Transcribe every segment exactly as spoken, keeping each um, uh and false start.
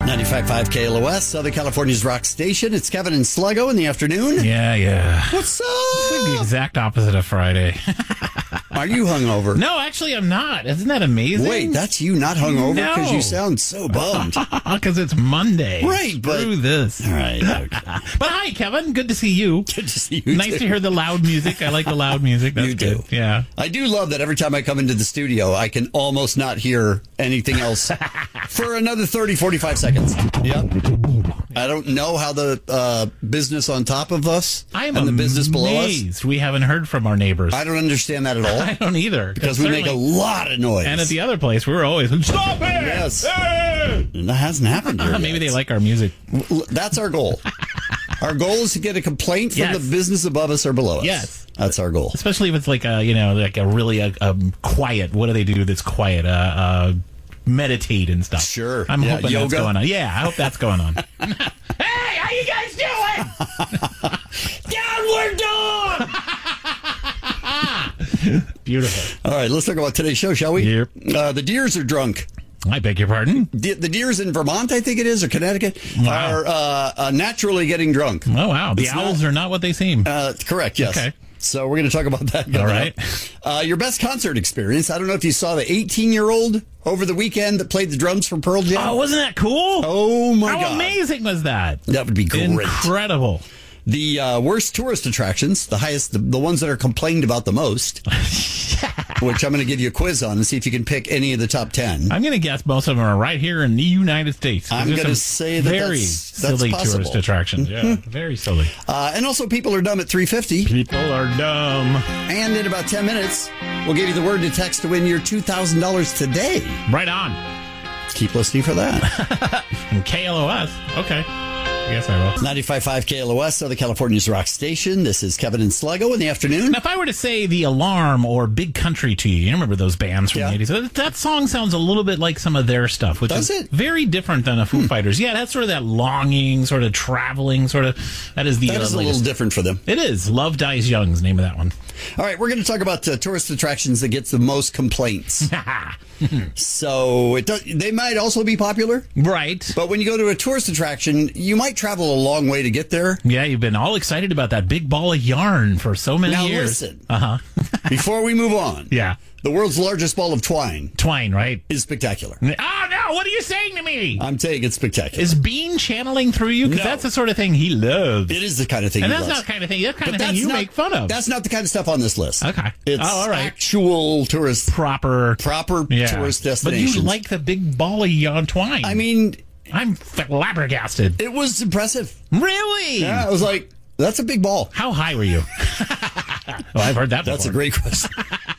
ninety-five point five K L O S, Southern California's rock station. It's Kevin and Sluggo in the afternoon. Yeah, yeah. What's up? It's like the exact opposite of Friday. Are you hungover? No, actually, I'm not. Isn't that amazing? Wait, that's you not hungover? No. Because you sound so bummed. Because it's Monday. Right, but... Screw this. All right. Okay. But hi, Kevin. Good to see you. Good to see you, Nice too. to hear the loud music. I like the loud music. That's You do. good. Yeah. I do love that every time I come into the studio, I can almost not hear anything else for another thirty, forty-five seconds. Yep. I don't know how the uh, business on top of us I am and the business below us. amazed we haven't heard from our neighbors. I don't understand that at all. I don't either. Because we make a lot of noise. And at the other place, we were always, stop it! Yes. Hey! And that hasn't happened here Maybe yet. they like our music. That's our goal. Our goal is to get a complaint from Yes. the business above us or below us. Yes. That's our goal. Especially if it's like a, you know, like a really uh, um, quiet, what do they do that's quiet? Uh, uh, meditate and stuff. Sure. I'm Yeah, hoping yoga. that's going on. Yeah, I hope that's going on. Hey, how you guys doing? Downward dog! Beautiful. All right, let's talk about today's show, shall we? Yep. Uh, the deers are drunk. I beg your pardon? The, the deers in Vermont, I think it is, or Connecticut, Wow. are uh, uh, naturally getting drunk. Oh, wow. The It's owls not- are not what they seem. Uh, correct, yes. Okay. So we're going to talk about that. coming All right. up. Uh, your best concert experience. I don't know if you saw the eighteen-year-old over the weekend that played the drums from Pearl Jam. Oh, wasn't that cool? Oh, my How God. amazing was that? That would be great. Incredible. The uh, worst tourist attractions, the highest, the, the ones that are complained about the most, which I'm going to give you a quiz on and see if you can pick any of the top ten. I'm going to guess most of them are right here in the United States. I'm There's going to some say that very that's, that's silly possible. tourist attractions. Yeah, very silly. Uh, and also, people are dumb at three fifty. People are dumb. And in about ten minutes, we'll give you the word to text to win your two thousand dollars today. Right on. Keep listening for that. And K L O S. Okay. Yes, I will. ninety-five point five K L O S, Southern California's rock station. This is Kevin and Sluggo in the afternoon. Now, if I were to say The Alarm or Big Country to you, you remember those bands from Yeah. the eighties? That, that song sounds a little bit like some of their stuff, which Does is it? very different than a Foo Fighters. Yeah, that's sort of that longing, sort of traveling, sort of. That is the That uh, is a latest. little different for them. It is. Love Dies Young is the name of that one. All right, we're going to talk about uh, tourist attractions that gets the most complaints. So it does, they might also be popular, Right. but when you go to a tourist attraction, you might travel a long way to get there. Yeah, you've been all excited about that big ball of yarn for so many Now years. listen, Uh huh. before we move on, Yeah. the world's largest ball of twine Twine, right? is spectacular. Oh, no. What are you saying to me? I'm saying it's spectacular. Is Bean channeling through you? Because No. that's the sort of thing he loves. It is the kind of thing And he that's loves. not the kind of thing, that's the kind But of thing that's you not- make fun of. That's not the kind of stuff on this list. Okay. It's Oh, all right. actual tourist, proper. proper Yeah. tourist But destinations. you like the big ball of yarn twine. I mean, I'm flabbergasted. it was impressive. Really? Yeah, I was like, that's a big ball. How high were you? Oh, I've heard that before. That's a great question.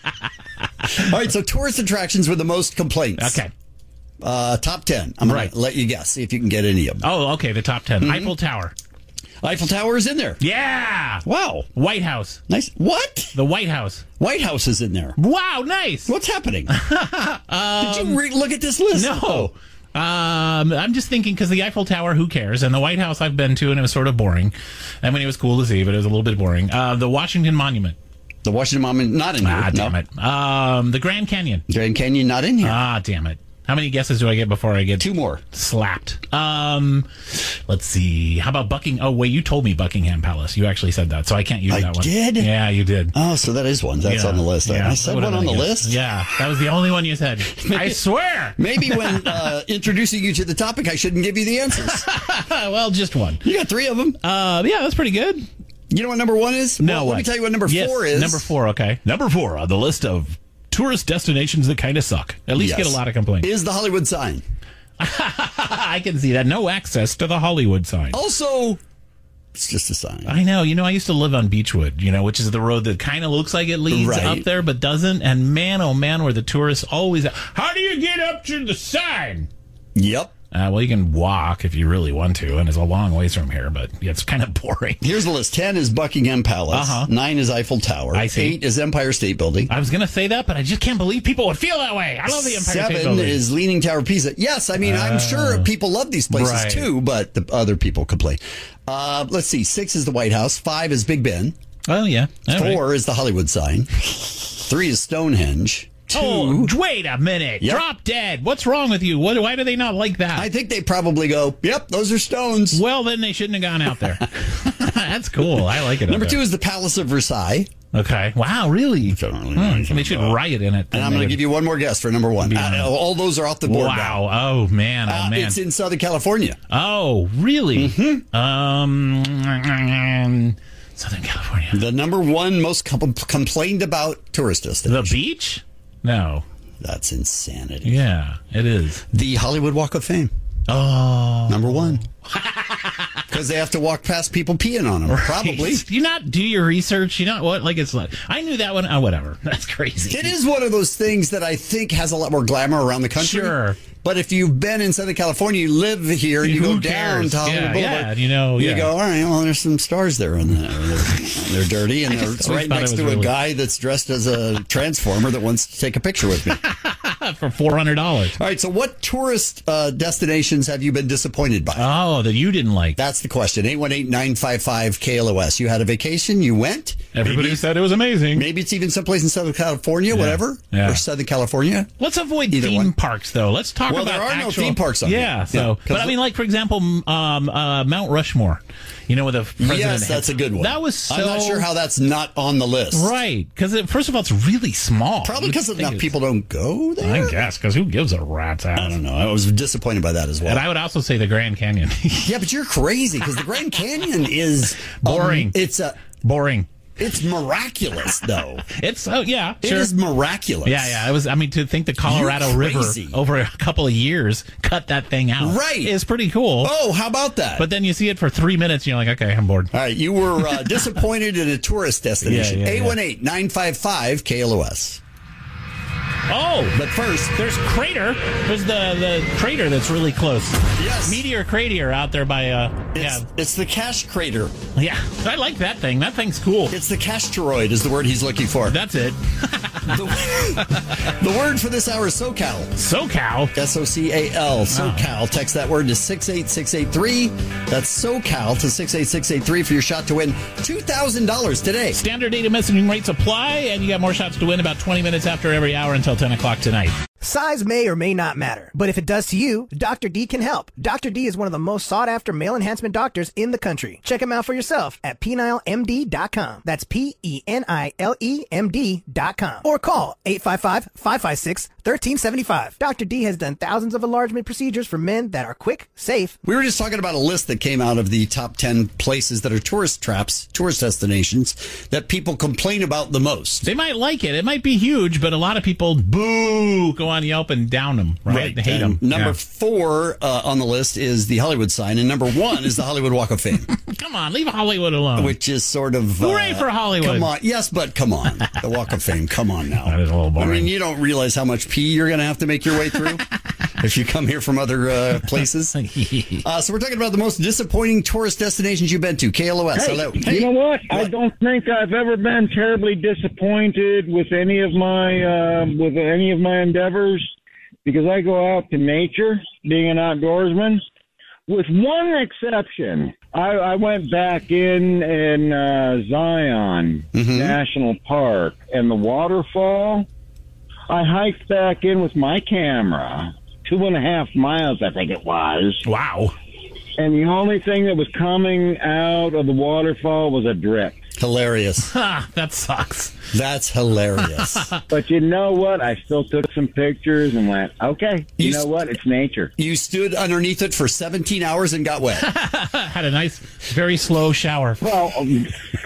All right, so tourist attractions with the most complaints. Okay. Uh, top ten. I'm going Right. to let you guess, see if you can get any of them. Oh, okay. The top ten. Mm-hmm. Eiffel Tower. Eiffel Tower is in there. Yeah. Wow. White House. Nice. What? The White House. White House is in there. Wow, nice. What's happening? Did you re- look at this list? No. Um, I'm just thinking because the Eiffel Tower, who cares? And the White House I've been to, and it was sort of boring. I mean, it was cool to see, but it was a little bit boring. Uh, the Washington Monument. The Washington Monument, not in here. Ah, damn no. it. Um, the Grand Canyon. Grand Canyon, not in here. Ah, damn it. How many guesses do I get before I get Two more. slapped? Um, let's see. How about Bucking? Oh, wait, you told me Buckingham Palace. You actually said that, so I can't use I that one. did? Yeah, you did. Oh, so that is one. That's Yeah, on the list. yeah, I said whatever one on the that is. list. Yeah, that was the only one you said. I swear. Maybe when uh, introducing you to the topic, I shouldn't give you the answers. Well, just one. You got three of them. Uh, yeah, that's pretty good. You know what number one is? No, well, what? let me tell you what number Yes, four is. Number four, okay. Number four on the list of tourist destinations that kind of suck. At least Yes. get a lot of complaints. Is the Hollywood sign. I can see that. No access to the Hollywood sign. Also, it's just a sign. I know. You know, I used to live on Beechwood, you know, which is the road that kind of looks like it leads Right. up there, but doesn't. And man, oh man, where the tourists always. How do you get up to the sign? Yep. Uh, well, you can walk if you really want to, and it's a long ways from here, but yeah, it's kind of boring. Here's the list. Ten is Buckingham Palace. Uh-huh. Nine is Eiffel Tower. I see. Eight is Empire State Building. I was going to say that, but I just can't believe people would feel that way. I love the Empire State Seven Building. is Leaning Tower Pisa. Yes, I mean, I'm sure people love these places right. too, but the other people complain. Uh, let's see. Six is the White House. Five is Big Ben. Oh, yeah. All right. Four is the Hollywood sign. Three is Stonehenge. two. Oh, wait a minute. Yep. Drop Dead. What's wrong with you? What, why do they not like that? I think they probably go, yep, those are stones. Well, then they shouldn't have gone out there. That's cool. I like it. Number two is the Palace of Versailles. Okay. Wow, really? I don't really know Hmm, they should about. riot in it. And I'm going to give you one more guess for number one. Uh, all those are off the board now. Wow. Oh, man. Oh, Uh, man. it's in Southern California. Oh, really? Mm-hmm. Um, Southern California. The number one most com- complained about tourist The destination. beach? No. That's insanity. Yeah, it is. The Hollywood Walk of Fame. Oh. Number one. Because they have to walk past people peeing on them. Probably. Do you not do your research? You know what? Like it's like I knew that one. Oh, whatever. That's crazy. It is one of those things that I think has a lot more glamour around the country. Sure. But if you've been in Southern California, you live here, you Who go down cares? to Hollywood Yeah, Boulevard. yeah, you know, you yeah. go, all right, well, there's some stars there, and they're, they're dirty, and they're, it's always right thought next it to was a really- guy that's dressed as a transformer that wants to take a picture with me. For four hundred dollars. All right, so what tourist uh, destinations have you been disappointed by? Oh, that you didn't like. That's the question. eight one eight, nine five five, K L O S. You had a vacation, you went. Everybody maybe, said it was amazing. maybe it's even someplace in Southern California, whatever, Yeah. or Southern California. Let's avoid Either theme one. parks, though. Let's talk Well, about there are no actual- theme parks on Yeah, here. so, Yeah, 'cause but I mean, like for example, um, uh, Mount Rushmore. You know, with the president. Yes, that's a good one. That was so. I'm not sure how that's not on the list. Right, because first of all, it's really small. Probably You'd because think enough it's- people don't go there. I guess because who gives a rat's ass? I don't know. I was disappointed by that as well. And I would also say the Grand Canyon. yeah, but you're crazy because the Grand Canyon is Boring. Um, it's a. Boring. It's miraculous, though. It's oh yeah, It sure. is miraculous. Yeah, yeah. It was. I mean, to think the Colorado You're River crazy. over a couple of years cut that thing out, Right. is pretty cool. Oh, how about that? But then you see it for three minutes, and you're like, okay, I'm bored. All right, you were uh, disappointed in a tourist destination. Yeah, yeah, yeah. eight one eight, nine five five, K L O S. Oh, But first, there's Crater. There's the the crater that's really close. Yes. Meteor Crater out there by uh it's, yeah it's the Cash Crater. yeah. I like that thing. That thing's cool. It's the Cashsteroid is the word he's looking for. That's it. the, the word for this hour is SoCal. SoCal. S O C A L. SoCal. Text that word to six eight six eight three. That's SoCal to six eight six eight three for your shot to win two thousand dollars today. Standard data messaging rates apply, and you got more shots to win about twenty minutes after every hour until ten o'clock tonight. Size may or may not matter, but if it does to you, Doctor D can help. Doctor D is one of the most sought-after male enhancement doctors in the country. Check him out for yourself at penile m d dot com. That's P E N I L E M D dot com. Or call eight five five, five five six, one three seven five. Doctor D has done thousands of enlargement procedures for men that are quick, safe. We were just talking about a list that came out of the top ten places that are tourist traps, tourist destinations that people complain about the most. They might like it. It might be huge, but a lot of people boo go on Yelp and down them. Right? They hate And them. Number Yeah. four uh, on the list is the Hollywood sign, and number one is the Hollywood Walk of Fame, Come on, leave Hollywood alone. which is sort of Hooray uh, for Hollywood. Come on, yes, but come on, the Walk of Fame. Come on now. That is a little boring. I mean, you don't realize how much pee you're going to have to make your way through if you come here from other uh, places. Uh, so we're talking about the most disappointing tourist destinations you've been to. K L O S. Hey, Hello. you know what? I What? don't think I've ever been terribly disappointed with any of my uh, with any of my endeavors because I go out to nature, being an outdoorsman, with one exception. I, I went back in in uh, Zion National Park, and the waterfall. I hiked back in with my camera, two and a half miles, I think it was. Wow. And the only thing that was coming out of the waterfall was a drip. Hilarious. Ha, that sucks. That's hilarious. But you know what? I still took some pictures and went, okay, you, You know s- what? It's nature. You stood underneath it for seventeen hours and got wet. Had a nice, very slow shower. Well, um,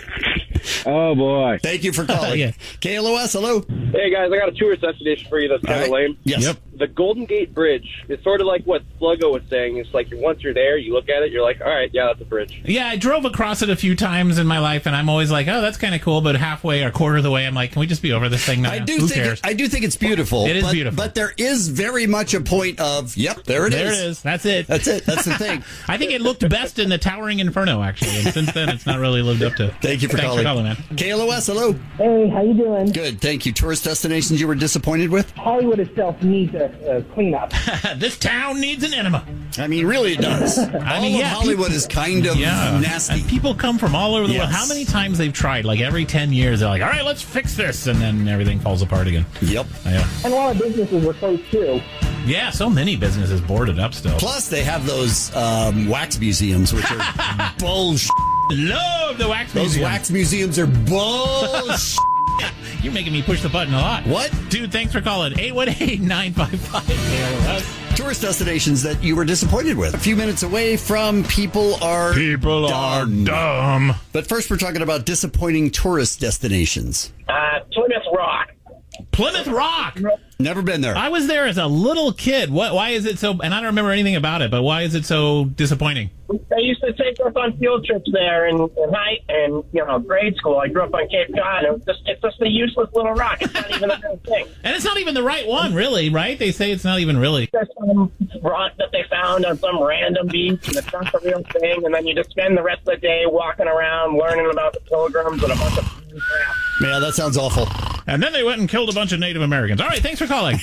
oh, boy. Thank you for calling. Yeah. K L O S, hello. Hey guys, I got a tourist destination for you that's kind All of right. lame. Yes. Yep. The Golden Gate Bridge. It's sort of like what Sluggo was saying. It's like once you're there, you look at it, you're like, all right, yeah, that's a bridge. Yeah, I drove across it a few times in my life, and I'm always like, oh, that's kind of cool. But halfway or quarter of the way, I'm like, can we just be over this thing now? I do Who think cares? I do think it's beautiful. It is but, beautiful. But there is very much a point of, yep, there it there is. it is. That's it. That's it. That's the thing. I think it looked best in the Towering Inferno, actually. And since then, it's not really lived up to. Thank you for Thanks calling. for calling, man. K L O S, hello. Hey, how you doing? Good, thank you. Tourist destinations you were disappointed with? Hollywood itself needs a, a, a cleanup. This town needs an enema. I mean, really, it does. I all mean, of yeah, Hollywood people- is kind of Yeah. nasty. And people come from all over the world. Yes. How many times they've tried? Like every ten years, they're like, all right, let's fix this. And then everything falls apart again. Yep. Yeah. And a lot of businesses were closed, too. Yeah, so many businesses boarded up still. Plus, they have those um, wax museums, which are bullshit. Love the wax Those museum. wax museums are bullshit. You're making me push the button a lot. What? Dude, thanks for calling. eight one eight, nine five five, K L O S. Tourist destinations that you were disappointed with. A few minutes away from People Are People are dumb. But first, we're talking about disappointing tourist destinations. Uh, Plymouth Rock. Plymouth Rock. Never been there. I was there as a little kid. What? Why is it so? And I don't remember anything about it. But why is it so disappointing? They used to take us on field trips there in, in high and you know grade school. I grew up on Cape Cod. It was just, it's just a useless little rock. It's not even a real thing. And it's not even the right one, really, right? They say it's not even really. There's some rock that they found on some random beach, and it's not the real thing. And then you just spend the rest of the day walking around, learning about the pilgrims and a bunch of crap. Yeah, that sounds awful. And then they went and killed a bunch of Native Americans. All right, thanks for calling.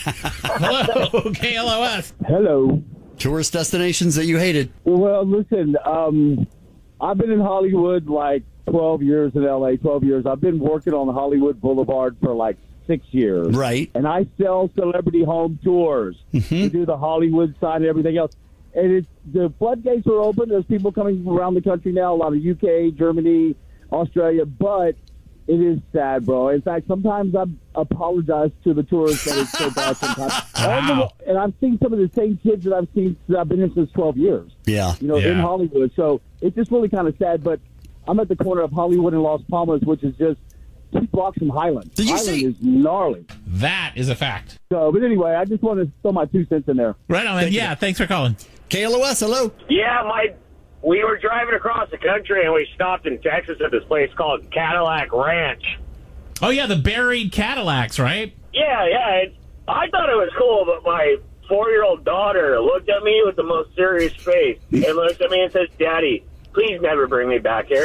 Hello, K L O S. Hello. Tourist destinations that you hated. Well, listen, um, I've been in Hollywood like twelve years in L A, twelve years. I've been working on Hollywood Boulevard for like six years. Right. And I sell celebrity home tours to do the Hollywood side and everything else. And it's, the floodgates are open. There's people coming from around the country now, a lot of U K, Germany, Australia, but it is sad, bro. In fact, sometimes I apologize to the tourists that it's so bad sometimes. Wow. And I've seen some of the same kids that I've seen since I've been here since twelve years. Yeah. You know, in Yeah. Hollywood. So it's just really kind of sad. But I'm at the corner of Hollywood and Las Palmas, which is just two blocks from Highland. Did you Highland see- is gnarly. That is a fact. So, but anyway, I just want to throw my two cents in there. Right on, man. Yeah, thanks for calling. K L O S, hello. Yeah, my we were driving across the country and we stopped in Texas at this place called Cadillac Ranch. Oh, yeah, the buried Cadillacs, right? Yeah, yeah. It, I thought it was cool, but my four-year-old daughter looked at me with the most serious face and looked at me and says, "Daddy, please never bring me back here."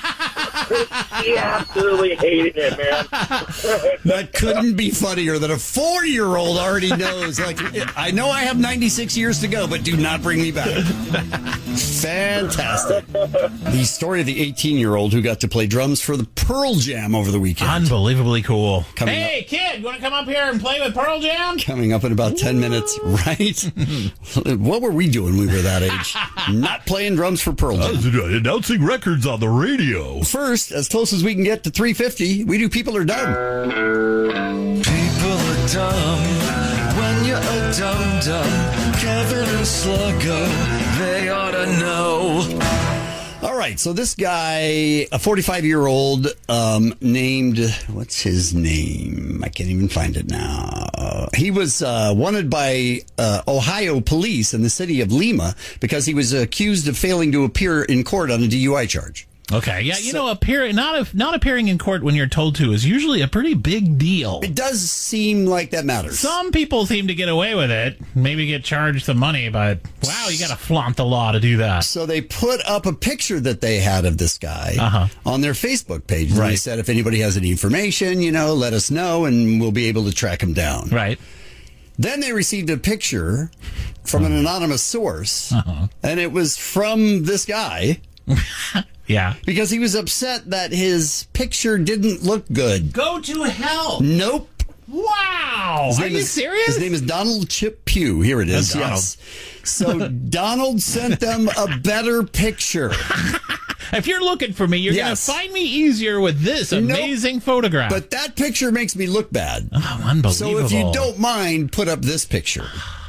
She absolutely hated it, man. That couldn't be funnier than a four-year-old already knows. Like, I know I have ninety-six years to go, but do not bring me back. Fantastic. The story of the eighteen-year-old who got to play drums for the Pearl Jam over the weekend. Unbelievably cool. Coming Hey, kid, you want to come up here and play with Pearl Jam? Coming up in about ten minutes, right? What were we doing when we were that age? Not playing drums for Pearl Jam. Announcing records on the radio. First, as close as we can get to three fifty, we do People Are Dumb. People are dumb when you're a dum-dum. Kevin and Sluggo, they ought to know. All right, so this guy, a forty-five-year-old um, named, what's his name? I can't even find it now. Uh, he was uh, wanted by uh, Ohio police in the city of Lima because he was accused of failing to appear in court on a D U I charge. Okay, yeah, you know, appear, not, not appearing in court when you're told to is usually a pretty big deal. It does seem like that matters. Some people seem to get away with it, maybe get charged some money, but wow, you got to flaunt the law to do that. So they put up a picture that they had of this guy Uh-huh. on their Facebook page. And They Right. said, if anybody has any information, you know, let us know and we'll be able to track him down. Right. Then they received a picture from an anonymous source, Uh-huh. and it was from this guy Yeah. because he was upset that his picture didn't look good. Go to hell. Nope. Wow. His Are name you is- serious? His name is Donald Chip Pugh. Here it is. That's Donald. Yes. So Donald sent them a better picture. If you're looking for me, you're Yes. going to find me easier with this amazing photograph. But that picture makes me look bad. oh, unbelievable. So if you don't mind, put up this picture.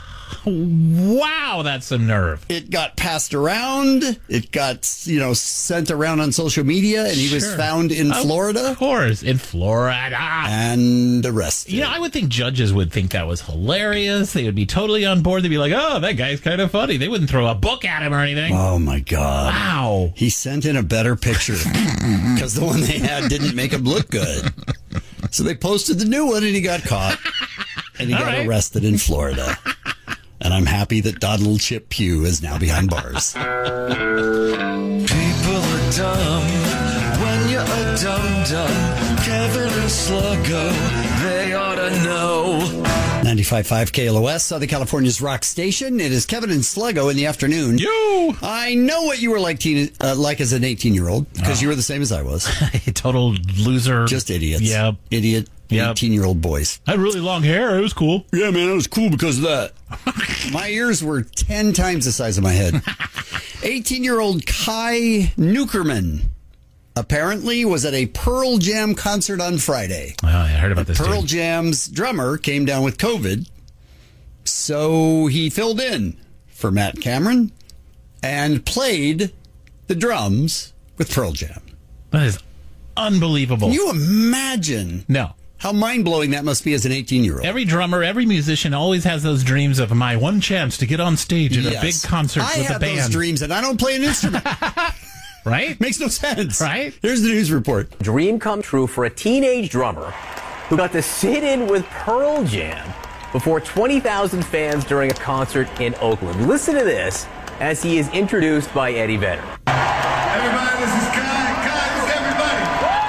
Wow, that's some nerve. It got passed around. It got, you know, sent around on social media, and he was Sure. found in Of Florida course, in Florida. and arrested. You know, I would think judges would think that was hilarious. They would be totally on board. They'd be like, oh, that guy's kind of funny. They wouldn't throw a book at him or anything. Oh, my God. Wow. He sent in a better picture because the one they had didn't make him look good. So they posted the new one, and he got caught. And he All got right. arrested in Florida. And I'm happy that Donald Chip Pugh is now behind bars. People are dumb when you're a dum-dum. Kevin and Sluggo, they ought to know. ninety-five point five K L O S, Southern California's rock station. It is Kevin and Sluggo in the afternoon. You! I know what you were like teen, uh, like as an eighteen-year-old, because oh. you were the same as I was. Total loser. Just idiots. Yep. Idiot yep. eighteen-year-old boys. I had really long hair. It was cool. Yeah, man, it was cool because of that. My ears were ten times the size of my head. eighteen-year-old Kai Nukerman apparently was at a Pearl Jam concert on Friday. Oh, I heard about this. Pearl dude. Jam's drummer came down with COVID, so he filled in for Matt Cameron and played the drums with Pearl Jam. That is unbelievable. Can you imagine? No. How mind-blowing that must be as an eighteen-year-old. Every drummer, every musician always has those dreams of my one chance to get on stage at yes. a big concert I with a band. I have those dreams, and I don't play an instrument. Right? Makes no sense. Right? Here's the news report. Dream come true for a teenage drummer who got to sit in with Pearl Jam before twenty thousand fans during a concert in Oakland. Listen to this as he is introduced by Eddie Vedder. Everybody, this is Kai. Kai, this is everybody.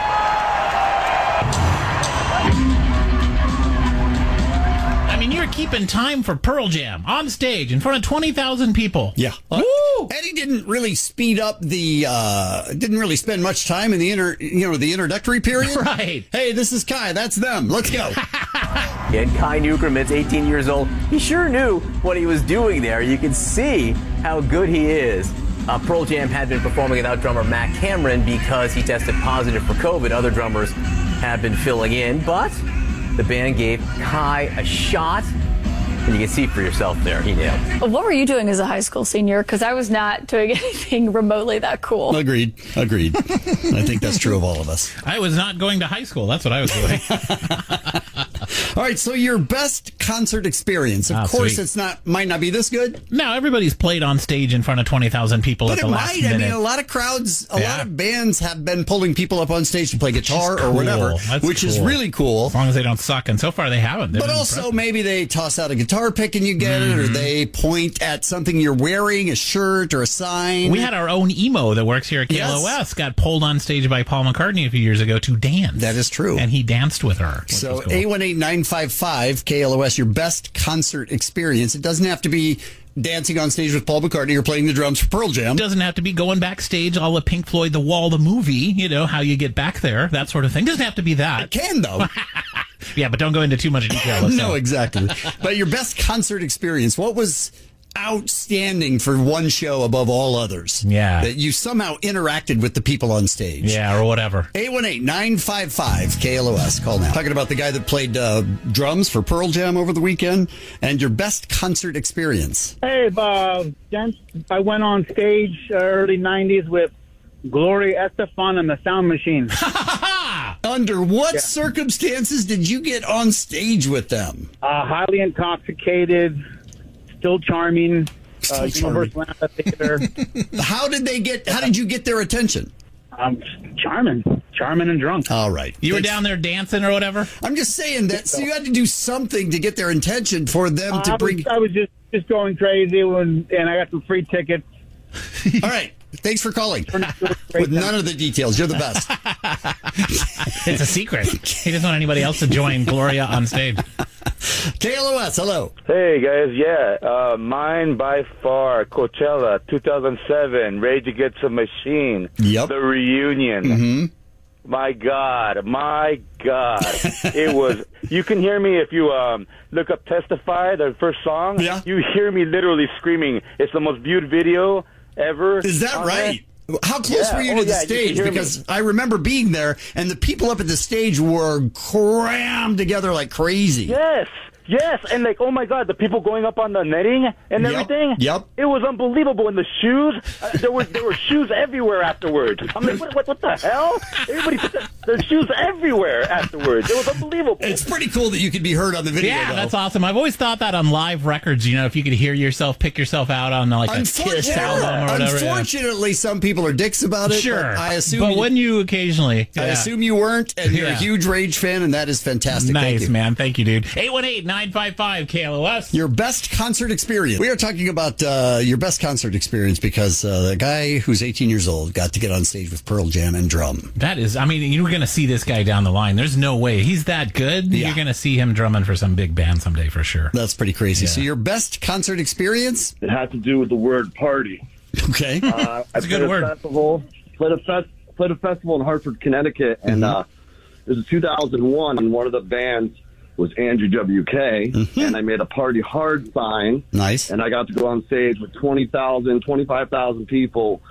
I mean, you're keeping time for Pearl Jam on stage in front of twenty thousand people. Yeah. Woo! Eddie didn't really speed up the, uh, didn't really spend much time in the inter, you know, the introductory period. Right. Hey, this is Kai. That's them. Let's go. And Kai Nukerman's eighteen years old. He sure knew what he was doing there. You can see how good he is. Uh, Pearl Jam had been performing without drummer Matt Cameron because he tested positive for COVID. Other drummers have been filling in, but the band gave Kai a shot. And you can see for yourself there, he nailed it. What were you doing as a high school senior? Because I was not doing anything remotely that cool. Agreed. Agreed. I think that's true of all of us. I was not going to high school. That's what I was doing. All right, so your best concert experience. Of oh, course, sweet. it's not might not be this good. No, everybody's played on stage in front of twenty thousand people but at the it last might. minute. I mean, a lot of crowds, a yeah. lot of bands have been pulling people up on stage to play guitar cool. or whatever, That's which cool. is really cool. As long as they don't suck, and so far they haven't. They've but also, impressive. maybe they toss out a guitar pick and you get mm-hmm. it, or they point at something you're wearing, a shirt or a sign. We had our own emo that works here at K L O S. Yes. Got pulled on stage by Paul McCartney a few years ago to dance. That is true. And he danced with her. So cool. eight one eight, nine five five, K L O S, your best concert experience. It doesn't have to be dancing on stage with Paul McCartney or playing the drums for Pearl Jam. It doesn't have to be going backstage all the Pink Floyd, The Wall, the movie, you know, how you get back there, that sort of thing. It doesn't have to be that. It can, though. Yeah, but don't go into too much detail. No, so. Exactly. But your best concert experience, what was outstanding for one show above all others? Yeah. That you somehow interacted with the people on stage. Yeah, or whatever. eight one eight, nine five five, K L O S. Call now. Talking about the guy that played uh, drums for Pearl Jam over the weekend and your best concert experience. Hey, uh, gents, I went on stage uh, early nineties with Gloria Estefan and the Sound Machine. Under what yeah. circumstances did you get on stage with them? Uh, highly intoxicated, still charming, still uh, charming. Universal Theater. How did they get? How did you get their attention? Um, charming, charming and drunk. All right, you Thanks. were down there dancing or whatever. I'm just saying that. So you had to do something to get their attention for them uh, to I bring. Was, I was just just going crazy when, and I got some free tickets. All right. Thanks for calling. With none of the details. You're the best. It's a secret. He doesn't want anybody else to join Gloria on stage. K L O S, hello. Hey, guys. Yeah, uh, mine by far, Coachella, two thousand seven, Rage Against the Machine. Yep. The reunion. Mm-hmm. My God. My God. It was... You can hear me if you um, look up Testify, the first song. Yeah. You hear me literally screaming. It's the most viewed video ever. Is that right? There. How close yeah. were you oh, to the yeah, stage? Because me. I remember being there, and the people up at the stage were crammed together like crazy. Yes, yes, and like, oh my God, the people going up on the netting and yep. everything. Yep, it was unbelievable. And the shoes, uh, there were there were shoes everywhere afterwards. I'm like, what, what, what the hell? Everybody put their, their shoes everywhere afterwards. It was unbelievable. It's pretty cool that you could be heard on the video. Yeah, though. that's awesome. I've always thought that on live records, you know, if you could hear yourself, pick yourself out on like a Kiss album or whatever. Unfortunately, yeah. some people are dicks about it. Sure, but I assume. But you, when you occasionally, I yeah. assume you weren't, and you're yeah. a huge Rage fan, and that is fantastic. Nice, Thank you. man. Thank you, dude. eight one eight nine five five K L O S. Your best concert experience. We are talking about uh, your best concert experience because uh, the guy who's eighteen years old got to get on stage with Pearl Jam and drum. That is, I mean, you're going to see this guy down the line. There's no way. He's that good. Yeah. You're going to see him drumming for some big band someday for sure. That's pretty crazy. Yeah. So your best concert experience? It had to do with the word party. Okay. Uh, That's I a good played word. Festival, played, a fest, played a festival in Hartford, Connecticut, and Mm-hmm. uh, it was two thousand one, and one of the bands was Andrew W K, Mm-hmm. and I made a party hard sign. Nice. And I got to go on stage with twenty thousand, twenty-five thousand people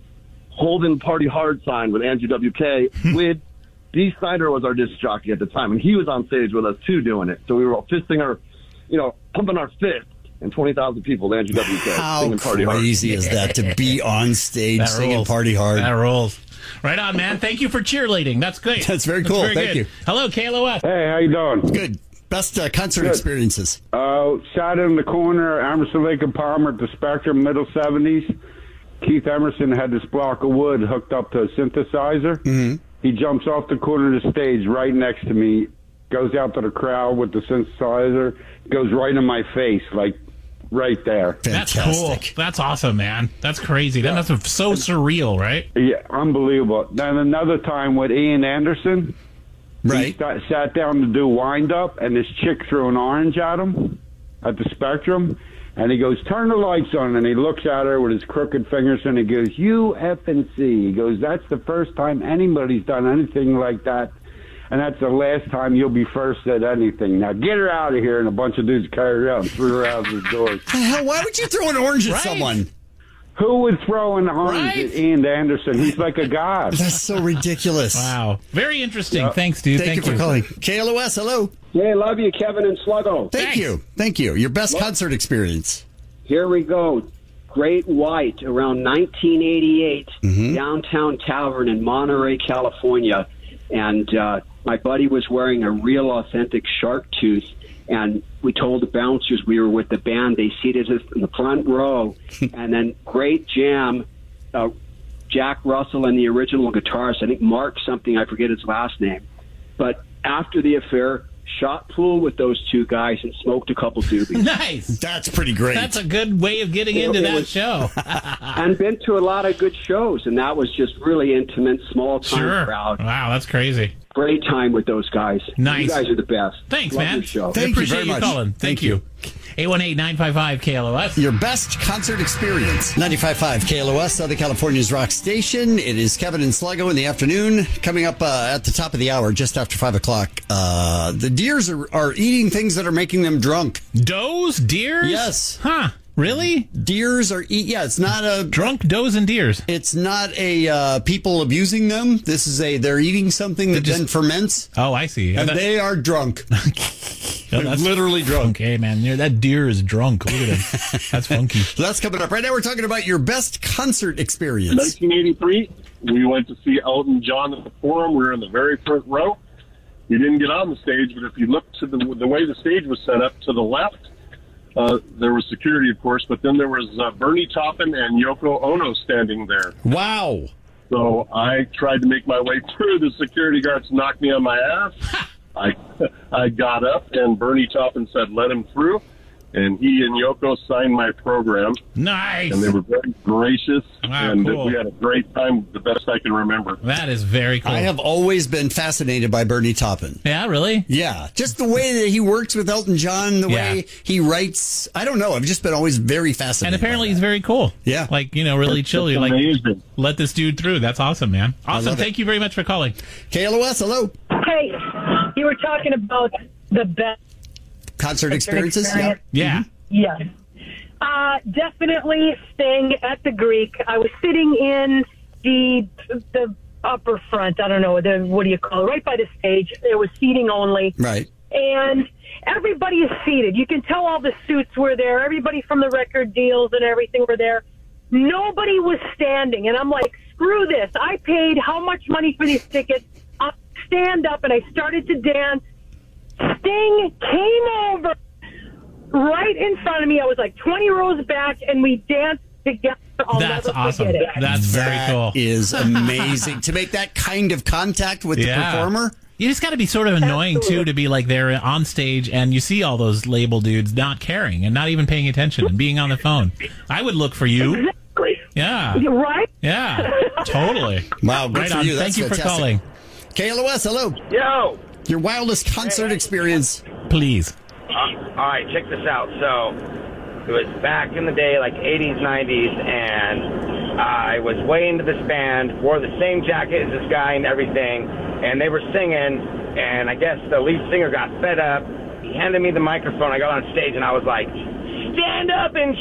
holding party hard sign with Andrew W K with Dee Snider was our disc jockey at the time, and he was on stage with us too doing it. So we were all fisting our, you know, pumping our fist, and twenty thousand people with Andrew W K How singing Party Hard. crazy is that to be on stage That singing rules. Party Hard? That rolls. Right on, man. Thank you for cheerleading. That's great. That's very cool. very Thank good. you. Hello, K L O S. Hey, how you doing? Good. Best uh, concert Good. experiences. Uh, sat in the corner, Emerson, Lake and Palmer at the Spectrum, middle seventies. Keith Emerson had this block of wood hooked up to a synthesizer. Mm-hmm. He jumps off the corner of the stage right next to me, goes out to the crowd with the synthesizer, goes right in my face, like right there. That's cool. That's awesome, man. That's crazy. That must have so surreal, right? Yeah, unbelievable. Then another time with Ian Anderson. Right. He sta- sat down to do wind up, and this chick threw an orange at him at the Spectrum, and he goes, "Turn the lights on," and he looks at her with his crooked fingers, and he goes, "You F and C." He goes, "That's the first time anybody's done anything like that, and that's the last time you'll be first at anything. Now get her out of here." And a bunch of dudes carried her out and threw her out of the door. The hell? Why would you throw an orange at Right. someone? Who would throw an orange Right. at Ian Anderson? He's like a god. That's so ridiculous. Wow. Very interesting. Yeah. Thanks, dude. Thank, Thank, you for calling. K L O S, hello. Yeah, love you, Kevin and Sluggo. Thank Thanks. you. Thank you. Your best concert experience. Here we go. Great White around nineteen eighty-eight, Mm-hmm. downtown tavern in Monterey, California. And uh, my buddy was wearing a real authentic shark tooth. And we told the bouncers we were with the band. They seated us in the front row. And then great jam. Uh, Jack Russell and the original guitarist, I think Mark something, I forget his last name. But after the affair, shot pool with those two guys and smoked a couple doobies. Nice. That's pretty great. That's a good way of getting It- into it that was- show. And been to a lot of good shows, and that was just really intimate, small-time Sure. crowd. Wow, that's crazy. Great time with those guys. Nice. You guys are the best. Thanks, Love man. your show. Thank I you appreciate very you much. calling. Thank, Thank you. eight one eight, nine five five, K L O S. Your best concert experience. ninety-five point five K L O S, Southern California's rock station. It is Kevin and Sluggo in the afternoon. Coming up uh, at the top of the hour, just after five o'clock. Uh, the deers are, are eating things that are making them drunk. Does? Deers? Yes. Huh. Really? Deers are eat. Yeah, it's not a Drunk does and deers. It's not a uh, people abusing them. This is a they're eating something that just- then ferments, Oh, I see. and That- they are drunk. Oh, They're that's literally drunk. Okay, man. Yeah, that deer is drunk. Look at him. That's funky. So that's coming up right now. We're talking about your best concert experience. nineteen eighty-three, we went to see Elton John at the Forum. We were in the very front row. We didn't get on the stage, but if you look to the, the way the stage was set up, to the left, uh, there was security, of course, but then there was uh, Bernie Taupin and Yoko Ono standing there. Wow. So I tried to make my way through. The security guards knocked me on my ass. I I got up, and Bernie Taupin said, "Let him through." And he and Yoko signed my program. Nice. And they were very gracious, Wow, and cool. we had a great time, the best I can remember. That is very cool. I have always been fascinated by Bernie Taupin. Yeah, really? Yeah, just the way that he works with Elton John, the Yeah. way he writes. I don't know. I've just been always very fascinated. And apparently he's very cool. Yeah. Like, you know, really chill. You're like, amazing. let this dude through. That's awesome, man. Awesome. love it. Thank you very much for calling. K L O S, hello. Hey, you were talking about the best Concert experiences? experience. Yeah. Yes. Uh, definitely staying at the Greek. I was sitting in the the upper front. I don't know, the what do you call it? Right by the stage. It was seating only. Right. And everybody is seated. You can tell all the suits were there. Everybody from the record deals and everything were there. Nobody was standing. And I'm like, screw this. I paid how much money for these tickets? I'll stand up, and I started to dance. Sting came over right in front of me. I was like twenty rows back, and we danced together. I'll That's never awesome. forget it. That's very That cool. is amazing. To make that kind of contact with the Yeah. performer. You just got to be sort of annoying, Absolutely. too, to be like there on stage and you see all those label dudes not caring and not even paying attention and being on the phone. I would look for you. Exactly. Yeah. You're right? Yeah, totally. Wow, good right for on. you. That's Thank you fantastic. for calling. K L O S, hello. Yo. Your wildest concert experience. Please. Uh, all right, check this out. So it was back in the day, like eighties, nineties, and I was way into this band, wore the same jacket as this guy and everything, and they were singing, and I guess the lead singer got fed up. He handed me the microphone. I got on stage, and I was like, stand up and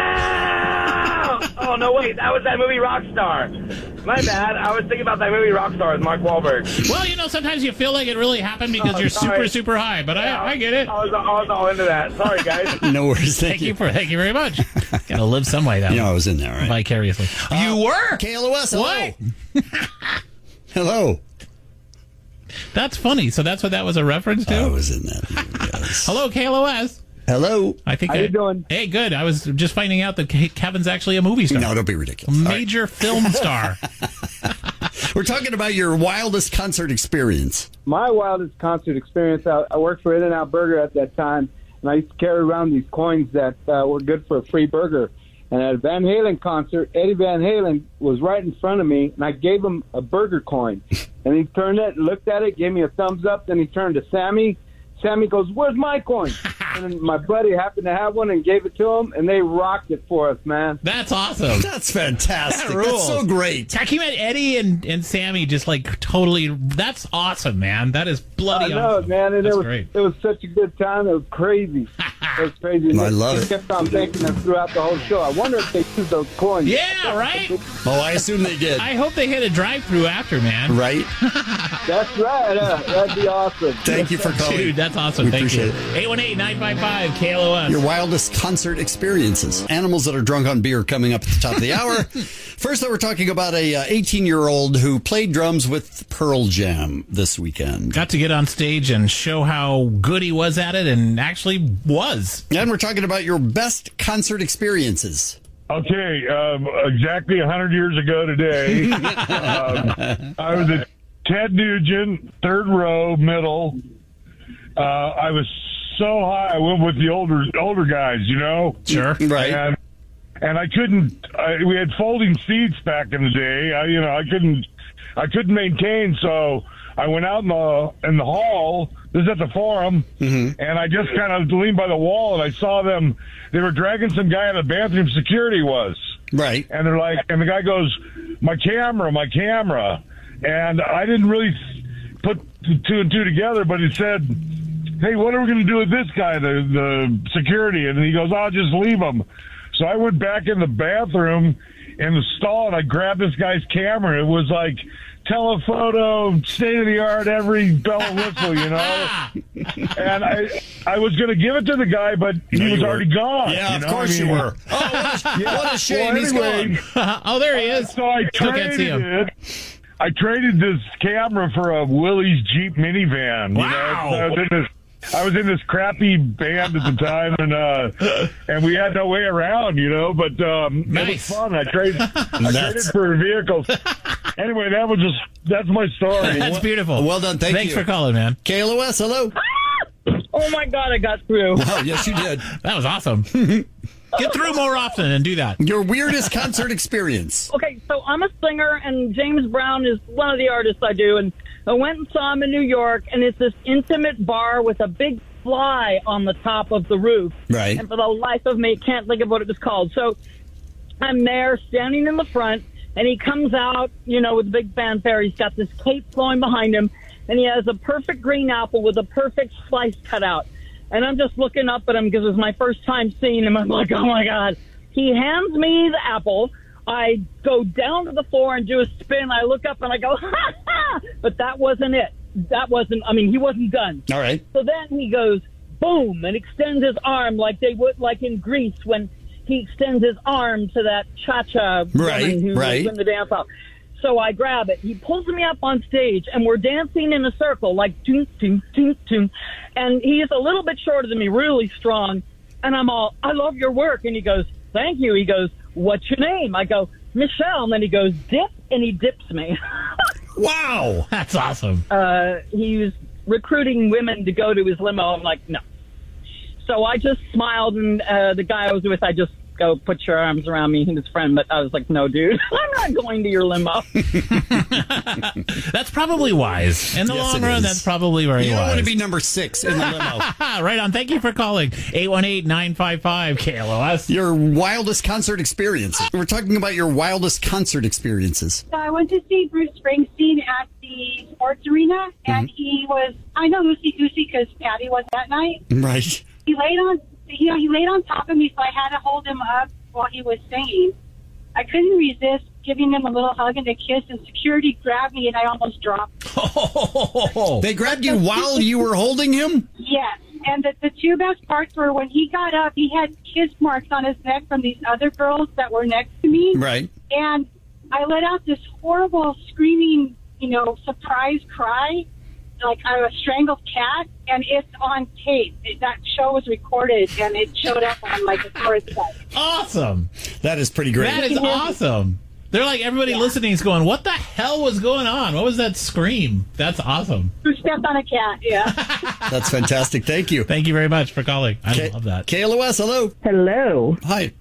shout! Oh, no, wait, that was that movie Rockstar. My bad. I was thinking about that movie Rockstar with Mark Wahlberg. Well, you know, sometimes you feel like it really happened because Oh, you're sorry. super, super high, but Yeah, I, I get it. I was, I was all into that. Sorry, guys. No worries. Thank, Thank you for thank you very much. Gotta live some way, though. You know, I was in there, right? Vicariously. you were? K L O S, hello. What? Hello. That's funny. So that's what that was a reference to? I was in that. Yes. Hello, K L O S. Hello. I think How I, you doing? Hey, good. I was just finding out that Ke- Kevin's actually a movie star. No, don't be ridiculous. Major film star. We're talking about your wildest concert experience. My wildest concert experience, I, I worked for In-N-Out Burger at that time, and I used to carry around these coins that uh, were good for a free burger. And at a Van Halen concert, Eddie Van Halen was right in front of me, and I gave him a burger coin. And he turned it, looked at it, gave me a thumbs up, then he turned to Sammy. Sammy goes, where's my coin? And then my buddy happened to have one and gave it to him, and they rocked it for us, man. That's awesome. That's fantastic. That rules. That's so great. Can you imagine Eddie and, and Sammy just like totally? That's awesome, man. That is bloody I know, awesome. man. And That's it was great. it was such a good time. It was crazy. It was crazy. And I they- love they it. kept on thanking us throughout the whole show. I wonder if they used those coins. Yeah, right. Oh, I assume they did. I hope they hit a drive-through after, man. Right? That's right. Uh, that'd be awesome. Thank you for calling. Dude, that's awesome. We Thank appreciate you. it. eight one eight, nine five five, K L O S. Your wildest concert experiences. Animals that are drunk on beer coming up at the top of the hour. First, though, we're talking about a uh, eighteen-year-old who played drums with Pearl Jam this weekend. Got to get on stage and show how good he was at it, and actually was. And we're talking about your best concert experiences. Okay, um, exactly one hundred years ago today, um, I was at Ted Nugent, third row, middle. Uh, I was so high, I went with the older older guys, you know? Sure. Right. And, and I couldn't, I, we had folding seats back in the day. I, you know, I couldn't, I couldn't maintain, so I went out in the in the hall. This is at the Forum, Mm-hmm. and I just kind of leaned by the wall, and I saw them. They were dragging some guy out of the bathroom. Security was Right. and they're like, and the guy goes, "My camera, my camera," and I didn't really put two and two together, but he said, "Hey, what are we going to do with this guy, the the security?" And he goes, "I'll just leave him." So I went back in the bathroom in the stall, and I grabbed this guy's camera. It was like telephoto, state of the art, every bell and whistle, you know. And I, I was going to give it to the guy, but he No, you was already weren't. gone. Yeah, you of know? course I mean, you were. Oh, what a, Yeah. what a shame. Well, He's anyway, gone. Oh, there he is. So I Still can't see traded him. it. I traded this camera for a Willys Jeep minivan. Wow. You know? So I was in this. I was in this crappy band at the time, and uh, and we had no way around, you know. But um, Nice. it was fun. I traded, I traded That's- for vehicles. Anyway, that was just that's my story. That's beautiful. Well done. Thank Thanks you. for calling, man. K L O S, hello. Oh my God, I got through. Oh, yes, you did. That was awesome. Get through more often and do that. Your weirdest concert experience. Okay, so I'm a singer, and James Brown is one of the artists I do, and I went and saw him in New York, and it's this intimate bar with a big fly on the top of the roof. Right. And for the life of me, can't think of what it was called. So I'm there, standing in the front, and he comes out, you know, with a big fanfare. He's got this cape flowing behind him, and he has a perfect green apple with a perfect slice cut out. And I'm just looking up at him because it was my first time seeing him. I'm like, oh, my God. He hands me the apple. I go down to the floor and do a spin. I look up and I go, ha, ha. But that wasn't it. That wasn't, I mean, he wasn't done. All right. So then he goes, boom, and extends his arm like they would, like in Greece when he extends his arm to that cha-cha Right, woman who right. was in the dance hall. So I grab it. He pulls me up on stage, and we're dancing in a circle, like toon, toon, toon, toon. And he's a little bit shorter than me, really strong. And I'm all, I love your work. And he goes, thank you. He goes, what's your name? I go, Michelle. And then he goes, dip, and he dips me. Wow. That's awesome. Uh, he was recruiting women to go to his limo. I'm like, no. So I just smiled, and uh, the guy I was with, I just go, put your arms around me. He was a friend, but I was like, no, dude, I'm not going to your limo. That's probably wise. In the Yes, long it run, is. that's probably very You wise. don't want to be number six in the limo. Right on. Thank you for calling. eight one eight, nine five five, K L O S. Your wildest concert experiences. We're talking about your wildest concert experiences. So I went to see Bruce Springsteen at the sports arena, and Mm-hmm. he was kind of loosey-goosey because Patty was that night. Right. He laid on, you know, he laid on top of me, so I had to hold him up while he was singing. I couldn't resist giving him a little hug and a kiss, and security grabbed me, and I almost dropped. They grabbed you while you were holding him? Yes, and the, the two best parts were when he got up, he had kiss marks on his neck from these other girls that were next to me. Right. And I let out this horrible screaming, you know, surprise cry, like a strangled cat, and it's on tape. It, that show was recorded, and it showed up on like the tourist site. Awesome. That is pretty great. That is awesome. They're like, everybody listening is going, what the hell was going on? What was that scream? That's awesome. Who stepped on a cat, yeah. That's fantastic. Thank you. Thank you very much for calling. I K- love that. K L O S, hello. Hello. Hi.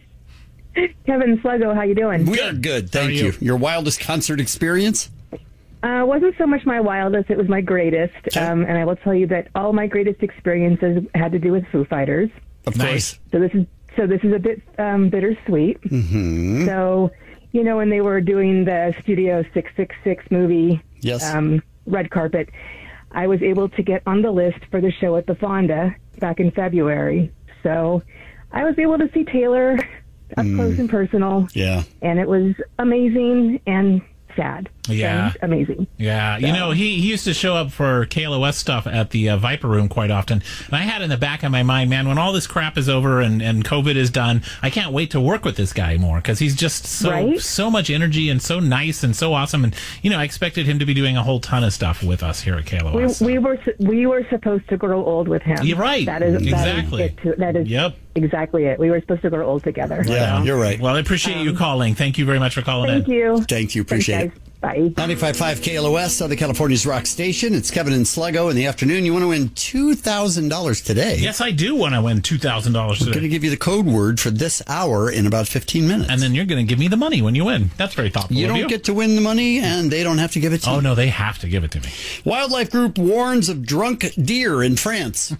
Kevin Sluggo, how you doing? We are good. Thank you. Your wildest concert experience? Uh, wasn't so much my wildest, it was my greatest. Um, and I will tell you that all my greatest experiences had to do with Foo Fighters. Of course. So this is so this is a bit um, bittersweet. Mm-hmm. So, you know, when they were doing the Studio six six six movie, Yes. um, Red Carpet, I was able to get on the list for the show at the Fonda back in February. So I was able to see Taylor up Mm. close and personal. Yeah. And it was amazing and sad. Yeah. And amazing. Yeah, you know, he, he used to show up for K L O S stuff at the uh, Viper Room quite often. And I had in the back of my mind, man, when all this crap is over and, and COVID is done, I can't wait to work with this guy more because he's just so Right? so much energy and so nice and so awesome. And, you know, I expected him to be doing a whole ton of stuff with us here at K L O S. We, we were su- we were supposed to grow old with him. You're right. That is Exactly. That is, it too. That is Yep. exactly it. We were supposed to grow old together. Yeah, So, you're right. Well, I appreciate you calling. Thank you very much for calling Thank in. you. Thank you. Appreciate it. Bye. ninety-five point five K L O S, Southern California's rock station. It's Kevin and Sluggo in the afternoon. You want to win two thousand dollars today. Yes, I do want to win two thousand dollars We're today. going to give you the code word for this hour in about fifteen minutes. And then you're going to give me the money when you win. That's very thoughtful You of don't you. get to win the money, and they don't have to give it to you. Oh, no, they have to give it to me. Wildlife group warns of drunk deer in France.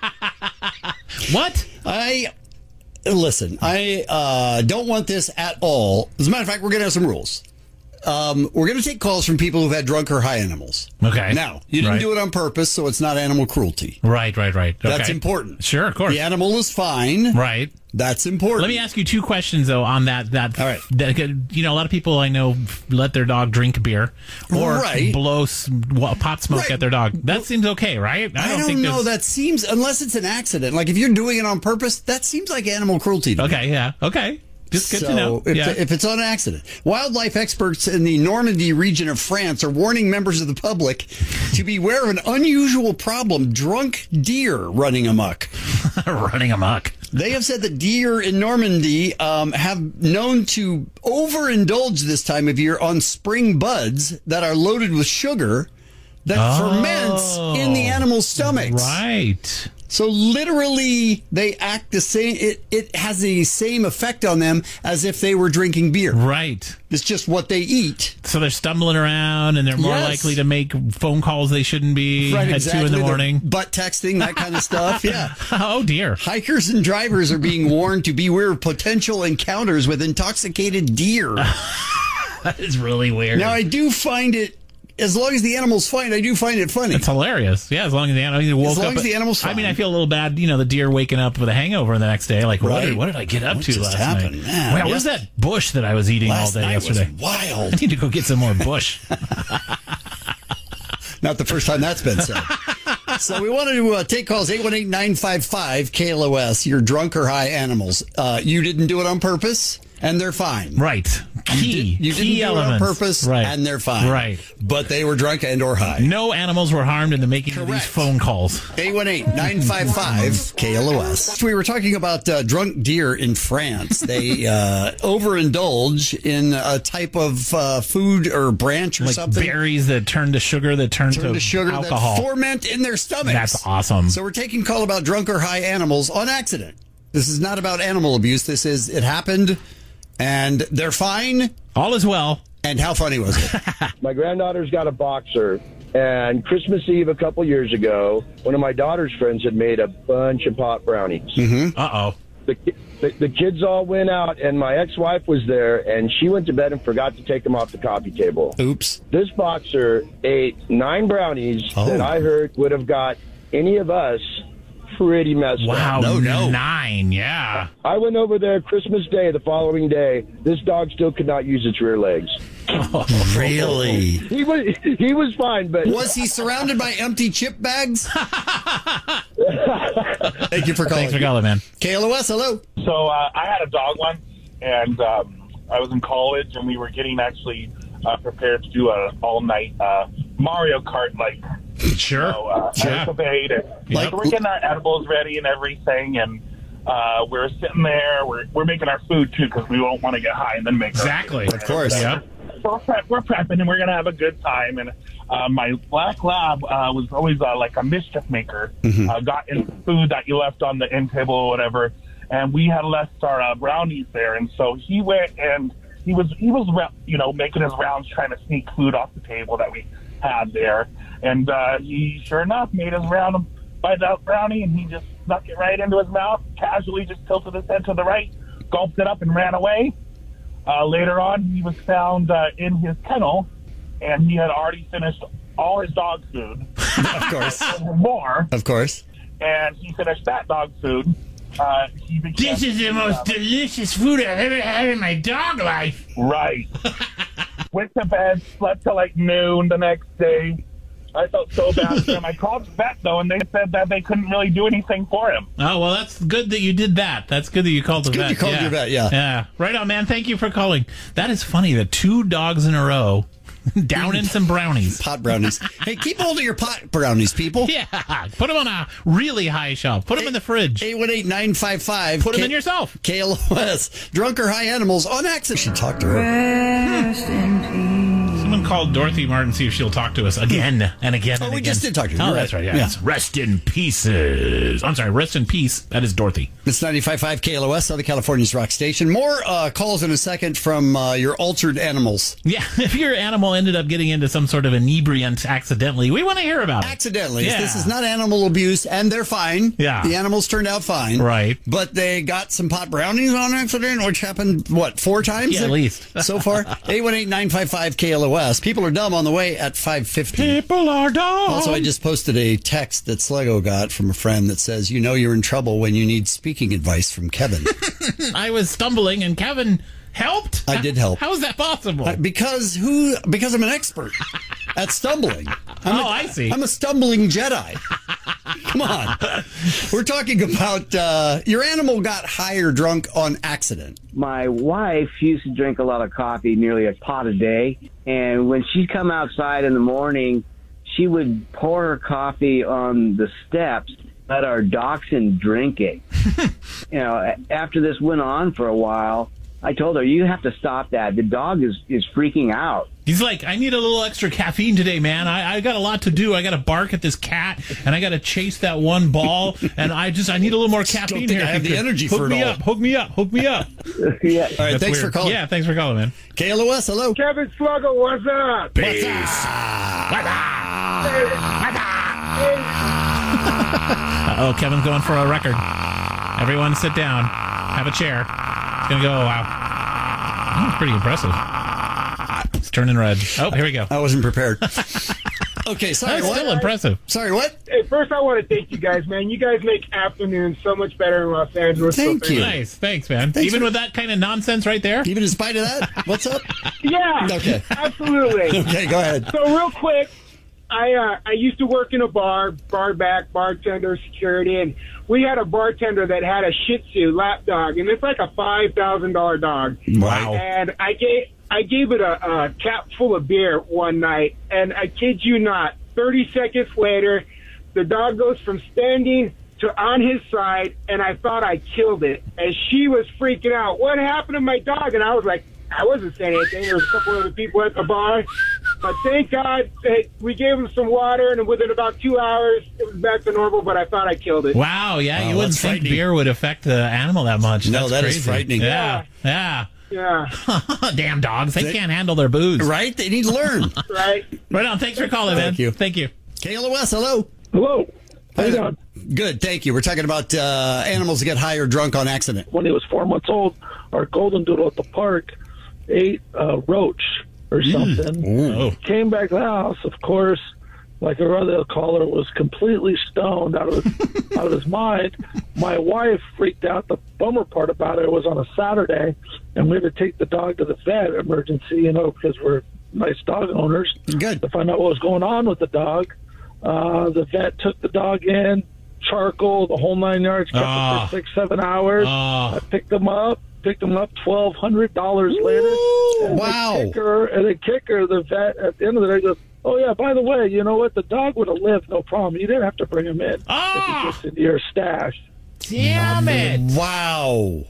What? I listen. I uh, don't want this at all. As a matter of fact, we're going to have some rules. Um, we're going to take calls from people who've had drunk or high animals. Okay. Now, you didn't Right. do it on purpose, so it's not animal cruelty. Right, right, right. Okay. That's important. Sure, of course. The animal is fine. Right. That's important. Let me ask you two questions though on that. That, All right. that you know, a lot of people I know let their dog drink beer or Right. blow s- wa- pot smoke Right. at their dog. That seems okay, right? I don't, think know. there's- That seems, unless it's an accident. Like if you're doing it on purpose, that seems like animal cruelty to me. Okay, yeah, okay. Just good so to know. If, Yeah. if it's on accident. Wildlife experts in the Normandy region of France are warning members of the public to beware of an unusual problem, drunk deer running amok. Running amok. They have said that deer in Normandy um, have known to overindulge this time of year on spring buds that are loaded with sugar that Oh. ferments in the animal's stomachs. Right. So literally, they act the same. It it has the same effect on them as if they were drinking beer. Right. It's just what they eat. So they're stumbling around and they're more Yes. likely to make phone calls they shouldn't be Right, at exactly. two in the They're morning. butt texting, that kind of stuff. Yeah. Oh dear. Hikers and drivers are being warned to beware of potential encounters with intoxicated deer. That is really weird. Now, I do find it. As long as the animal's fine, I do find it funny. It's hilarious. Yeah, as long as the animal you woke As long up. as the animal's I mean, fine. I feel a little bad. You know, the deer waking up with a hangover the next day. Like, what, Right. did, what did I get up What to just last happened? night? Man, Where was yes- that bush that I was eating Last all day night yesterday? was wild. I need to go get some more bush. Not the first time that's been said. So we wanted to uh, take calls eight one eight, nine five five, K L O S. You're drunk or high animals. Uh, you didn't do it on purpose, and they're fine. Right. Key. You, did, you Key didn't do elements. it on purpose, Right. and they're fine. Right. But they were drunk and or high. No animals were harmed in the making of these phone calls. eight one eight, nine five five, K L O S. We were talking about uh, drunk deer in France. They uh, overindulge in a type of uh, food or branch or Like something. berries that turn to sugar that turn, Turn to, to sugar alcohol. that ferment in their stomachs. That's awesome. So we're taking call about drunk or high animals on accident. This is not about animal abuse. This is, it happened, and they're fine. All is well. And how funny was it? My granddaughter's got a boxer, and Christmas Eve a couple years ago, one of my daughter's friends had made a bunch of pot brownies. Mm-hmm. Uh-oh. The, the, the kids all went out, and my ex-wife was there, and she went to bed and forgot to take them off the coffee table. Oops. This boxer ate nine brownies Oh. that I heard would have got any of us pretty messed Wow, up. No, no. nine, yeah. I went over there Christmas Day, the following day. This dog still could not use its rear legs. Oh, really? He was he was fine, but Was he surrounded by empty chip bags? Thank you for calling. Thanks for calling, man. K L O S, hello. So uh, I had a dog once, and um, I was in college, and we were getting actually uh, prepared to do an all-night uh, Mario Kart like. Sure. So, uh, Yeah. escapade. And, Like- so we're getting our edibles ready and everything, and uh, we're sitting there. We're we're making our food too because we won't want to get high and then make our Exactly. food. Of course. Yeah. So we're, prep, we're prepping, and we're gonna have a good time. And uh, my black lab uh, was always uh, like a mischief maker. Mhm. Uh, got in food that you left on the end table or whatever, and we had left our uh, brownies there, and so he went and he was he was you know making his rounds trying to sneak food off the table that we had there, and uh, he sure enough made his round by that brownie, and he just snuck it right into his mouth, casually just tilted his head to the right, gulped it up, and ran away. Uh, later on, he was found uh, in his kennel, and he had already finished all his dog food. Of course. And more. Of course. And he finished that dog food. Uh, he began, This is the most delicious food I've ever had in my dog life. Right. Went to bed, slept till like noon the next day. I felt so bad for him. I called the vet, though, and they said that they couldn't really do anything for him. Oh, well, that's good that you did that. That's good that you called the It's good vet. you called yeah. your vet, yeah. Yeah. Right on, man. Thank you for calling. That is funny. The two dogs in a row down in some brownies. Pot brownies. Hey, keep hold of your pot brownies, people. Yeah. Put them on a really high shelf. Put them in the fridge. eight one eight, nine five five. Put them in yourself. K L O S. Drunk or high animals on accident. Should talk to her. Someone called Dorothy Martin, see if she'll talk to us again and again Oh, and we again. just did talk to her. Oh, You're that's right. right. Yeah. Yeah. It's Rest in pieces. I'm sorry. Rest in peace. That is Dorothy. It's ninety-five point five K L O S, Southern California's rock station. More uh, calls in a second from uh, your altered animals. Yeah. If your animal ended up getting into some sort of inebriant accidentally, we want to hear about it. Accidentally. Yeah. This is not animal abuse, and they're fine. Yeah. The animals turned out fine. Right. But they got some pot brownies on accident, which happened, what, four times? Yeah, at least. So far? eight one eight, nine five five K L O S. People are dumb on the way at five fifty. People are dumb. Also, I just posted a text that Slego got from a friend that says, you know you're in trouble when you need speaking advice from Kevin. I was stumbling and Kevin helped? I did help. How is that possible? Uh, because who? Because I'm an expert at stumbling. I'm Oh, a, I see. I'm a stumbling Jedi. Come on. We're talking about uh, your animal got high or drunk on accident. My wife used to drink a lot of coffee, nearly a pot a day. And when she'd come outside in the morning, she would pour her coffee on the steps, let our dachshund drink it. You know, after this went on for a while, I told her, you have to stop that. The dog is, is freaking out. He's like, I need a little extra caffeine today, man. I, I got a lot to do. I got to bark at this cat, and I got to chase that one ball, and I just I need a little more caffeine think here. I have the Hook energy me for it all. up, hook me up, hook me up. Yeah. All right, That's thanks weird. for calling. Yeah, thanks for calling, man. K L O S, hello. Kevin Sluggo, what's up? Peace. Uh-oh, Kevin's going for a record. Everyone sit down. Have a chair. It's going to go, wow. That was pretty impressive. It's turning red. Oh, here we go. I wasn't prepared. Okay, sorry, That's what? still impressive. Sorry, what? Hey, first I want to thank you guys, man. You guys make afternoons so much better in Los Angeles. Thank So you. Nice. Thanks, man. Thanks Even for- with that kind of nonsense right there? Even in spite of that? What's up? Yeah. Okay. Absolutely. Okay, go ahead. So real quick, I uh, I used to work in a bar, bar back, bartender, security, and we had a bartender that had a Shih Tzu lap dog, and it's like a five thousand dollar dog. Wow. And I gave I gave it a, a cap full of beer one night, and I kid you not, thirty seconds later, the dog goes from standing to on his side, and I thought I killed it. And she was freaking out. What happened to my dog? And I was like, I wasn't saying anything. There was a couple other people at the bar. But thank God that we gave him some water, and within about two hours, it was back to normal, but I thought I killed it. Wow, yeah, Oh, you wouldn't that's think frightening. beer would affect the animal that much. No, That's that is crazy. frightening. Yeah, yeah. Yeah. Damn dogs, they, can't handle their booze. Right? They need to learn. Right. Right on, thanks for calling, man. Thank you. Thank you. K L O S, hello. Hello. How you doing? Good, thank you. We're talking about uh, animals that get high or drunk on accident. When he was four months old, our golden doodle at the park ate a roach or something. Ooh. Came back to the house, of course, like our other caller, was completely stoned out of his, out of his mind. My wife freaked out. The bummer part about it was on a Saturday, and we had to take the dog to the vet emergency, you know, because we're nice dog owners. Good. To find out what was going on with the dog. Uh, the vet took the dog in, charcoal, the whole nine yards, kept Oh. it for six, seven hours. Oh. I picked him up, picked him up twelve hundred dollars later. And wow. The kicker, and the kicker, the vet, at the end of the day goes, oh, yeah, by the way, you know what? The dog would have lived, no problem. You didn't have to bring him in Oh. if he gets into your stash. Damn it. Wow.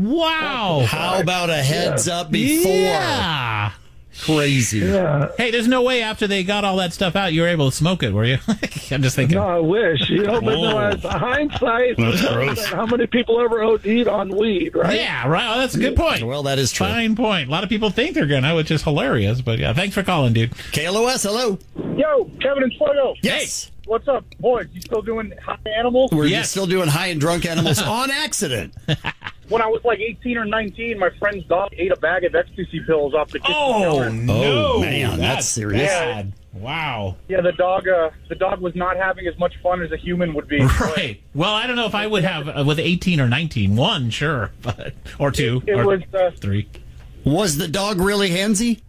Wow. How about a heads up before? Yeah. Crazy. Yeah. Hey, there's no way after they got all that stuff out, you were able to smoke it, were you? I'm just thinking. No, I wish. You know, but Whoa. no, as a hindsight, That's gross. how many people ever OD'd on weed, right? Yeah, right. Oh, that's a good point. Well, that is true. Fine point. A lot of people think they're going to, which is hilarious. But yeah, thanks for calling, dude. K L O S, hello. Yo, Kevin and Sluggo. Yes. What's up, boys? You still doing high animals? We're Yes. just still doing high and drunk animals on accident. When I was like eighteen or nineteen, my friend's dog ate a bag of ecstasy pills off the kitchen Oh, counter. no. Oh, man, that's serious. Bad. Wow. Yeah, the dog. Uh, the dog was not having as much fun as a human would be. Right. Well, I don't know if I would have uh, with eighteen or nineteen. One, sure. But, or two. It or was. Uh, three. Was the dog really handsy?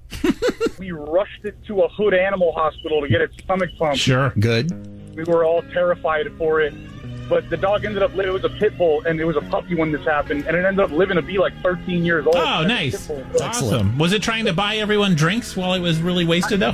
we rushed it to a Hood Animal Hospital to get its stomach pumped. Sure. Good. We were all terrified for it. But the dog ended up living. It was a pit bull, and it was a puppy when this happened, and it ended up living to be like thirteen years old. Oh, nice. Awesome. Was it trying to buy everyone drinks while it was really wasted, though?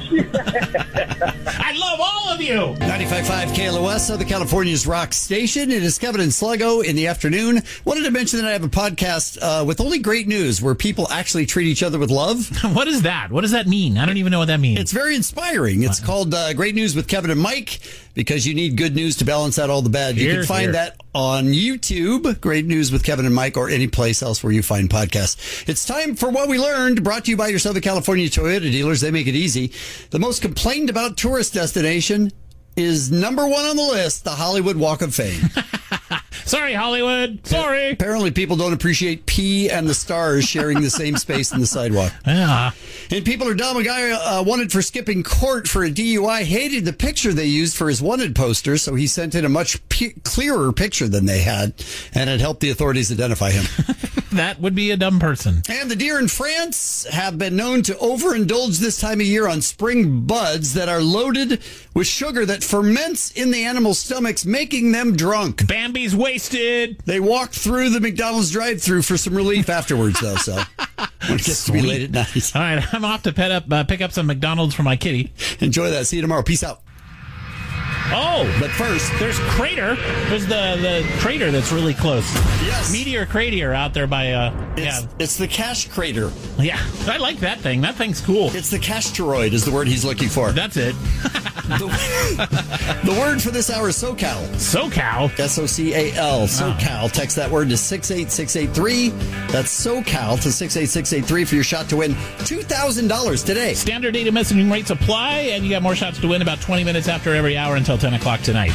I love all of you. ninety-five point five K L O S, Southern California's rock station. It is Kevin and Sluggo in the afternoon. Wanted to mention that I have a podcast uh, with only great news where people actually treat each other with love. What is that? What does that mean? I don't even know what that means. It's very inspiring. It's called uh, Great News with Kevin and Mike because you need good news to balance out all the bad. You Here's can find here. that on YouTube, Great News with Kevin and Mike, or any place else where you find podcasts. It's time for What We Learned, brought to you by your Southern California Toyota dealers. They make it easy. The most complained about tourist destination is number one on the list, the Hollywood Walk of Fame. Sorry, Hollywood. Sorry. Apparently, people don't appreciate P and the stars sharing the same space in the sidewalk. Yeah. And people are dumb. A guy uh, wanted for skipping court for a D U I hated the picture they used for his wanted poster, so he sent in a much p- clearer picture than they had, and it helped the authorities identify him. That would be a dumb person. And the deer in France have been known to overindulge this time of year on spring buds that are loaded with sugar that ferments in the animal's stomachs, making them drunk. Bambi's wasted. They walk through the McDonald's drive-thru for some relief afterwards, though, so when it gets to be late at night. All right, I'm off to pet up, uh, pick up some McDonald's for my kitty. Enjoy that. See you tomorrow. Peace out. Oh, but first, there's Crater. There's the, the crater that's really close. Yes. Meteor Crater out there by, uh, It's, yeah. it's the Cash Crater. Yeah, I like that thing. That thing's cool. It's the Cashteroid is the word he's looking for. That's it. the, the word for this hour is SoCal. SoCal? S O C A L. SoCal. Text that word to six eight six eight three. That's SoCal to six eight six eight three for your shot to win two thousand dollars today. Standard data messaging rates apply, and you got more shots to win about twenty minutes after every hour until ten o'clock tonight.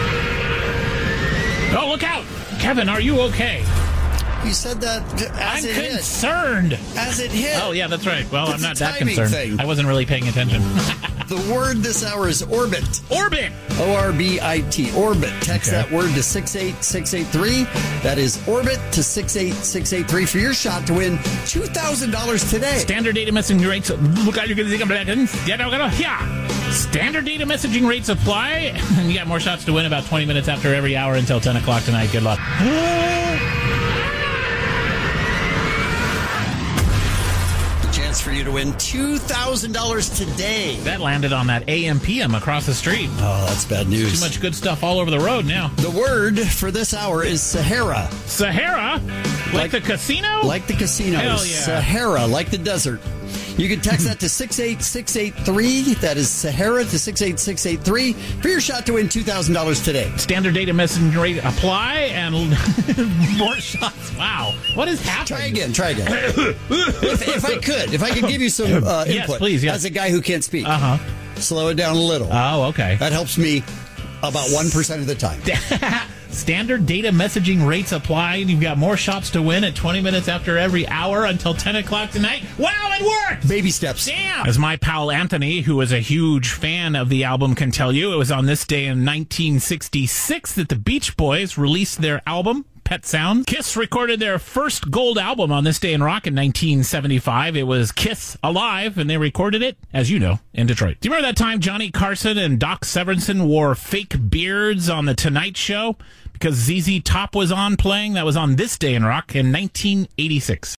Oh, look out! Kevin, are you okay? You said that as I'm it concerned. hit. As it hit. Oh, yeah, that's right. Well, It's I'm a not that timing concerned. thing. I wasn't really paying attention. The word this hour is orbit. Orbit! O R B I T. Orbit. Text Okay. that word to six eight six eight three. That is orbit to six eight six eight three for your shot to win two thousand dollars today. Standard data messaging rates. Look out, you're going to think I'm black. Yeah. Standard data messaging rates apply, and you got more shots to win about twenty minutes after every hour until ten o'clock tonight. Good luck. Chance for you you to win two thousand dollars today. That landed on that A M P M across the street. Oh, that's bad news. Too much good stuff all over the road now. The word for this hour is Sahara. Sahara? Like, like the casino? Like the casino. Hell yeah. Sahara, like the desert. You can text that to six eight six eight three. That is Sahara to six eight six eight three for your shot to win two thousand dollars today. Standard data messaging rate apply and more shots. Wow. What is happening? Try again. Try again. if, if I could, if I could give you some uh, input. Yes, please. Yes. As a guy who can't speak. Uh-huh. Slow it down a little. Oh, okay. That helps me about one percent of the time. Standard data messaging rates apply. You've got more shots to win at twenty minutes after every hour until ten o'clock tonight. Wow, it worked! Baby steps. Damn! As my pal Anthony, who was a huge fan of the album, can tell you, it was on this day in nineteen sixty-six that the Beach Boys released their album, Pet Sounds. Kiss recorded their first gold album on this day in rock in nineteen seventy-five. It was Kiss Alive, and they recorded it, as you know, in Detroit. Do you remember that time Johnny Carson and Doc Severinsen wore fake beards on The Tonight Show? Because Z Z Top was on playing. That was on this day in rock in nineteen eighty-six.